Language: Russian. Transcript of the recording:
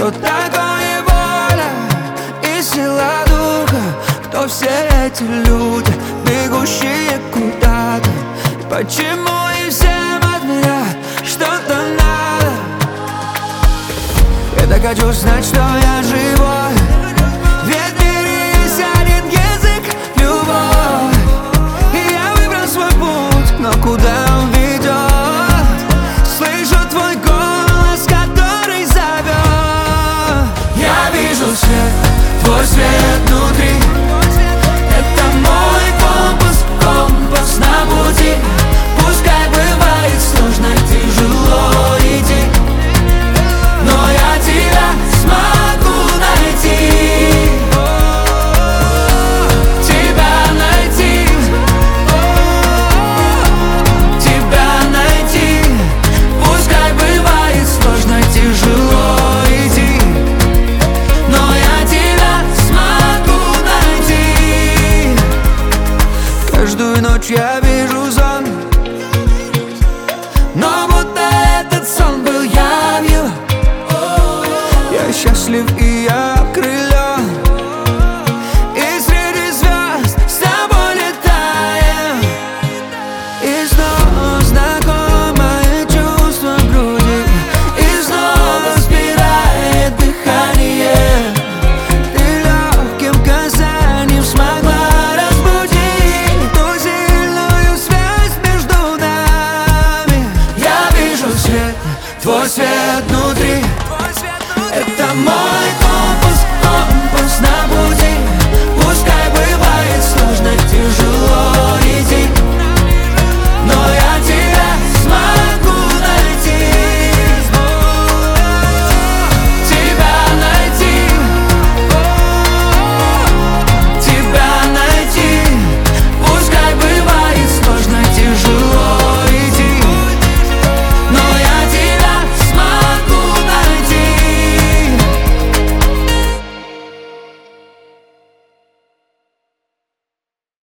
Что такое воля и сила духа? Кто все эти люди, бегущие куда-то? Почему и всем от меня что-то надо? Я так хочу знать, что я живой, ведь в мире есть один язык — любовь. И я выбрал свой путь, но куда он ведет? Слышу твой голос, который зовет. Я вижу свет, твой свет внутри. Это мой компас, компас на пути. Пускай бывает сложно, тяжело идти, но я тебя смогу найти. Тебя найти, тебя найти. Пускай бывает сложно, тяжело идти, но я тебя смогу найти. Каждую ночь я вижу сон, но будто этот сон был явью. Я счастлив и я крылья.